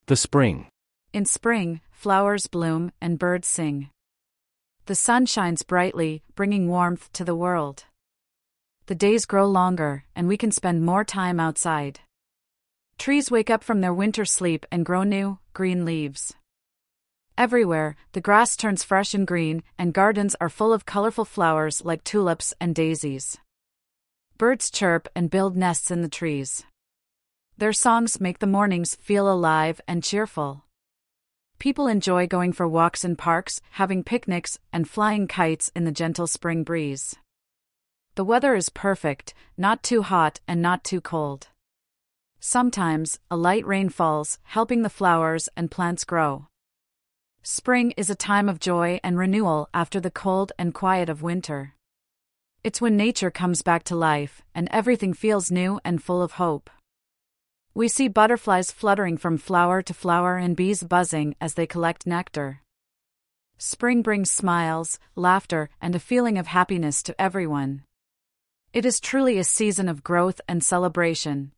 The spring. In spring, flowers bloom and birds sing. The sun shines brightly, bringing warmth to the world. The days grow longer, and we can spend more time outside. Trees wake up from their winter sleep and grow new, green leaves. Everywhere, the grass turns fresh and green, and gardens are full of colorful flowers like tulips and daisies. Birds chirp and build nests in the trees. Their songs make the mornings feel alive and cheerful. People enjoy going for walks in parks, having picnics, and flying kites in the gentle spring breeze. The weather is perfect, not too hot and not too cold. Sometimes, a light rain falls, helping the flowers and plants grow. Spring is a time of joy and renewal after the cold and quiet of winter. It's when nature comes back to life, and everything feels new and full of hope. We see butterflies fluttering from flower to flower and bees buzzing as they collect nectar. Spring brings smiles, laughter, and a feeling of happiness to everyone. It is truly a season of growth and celebration.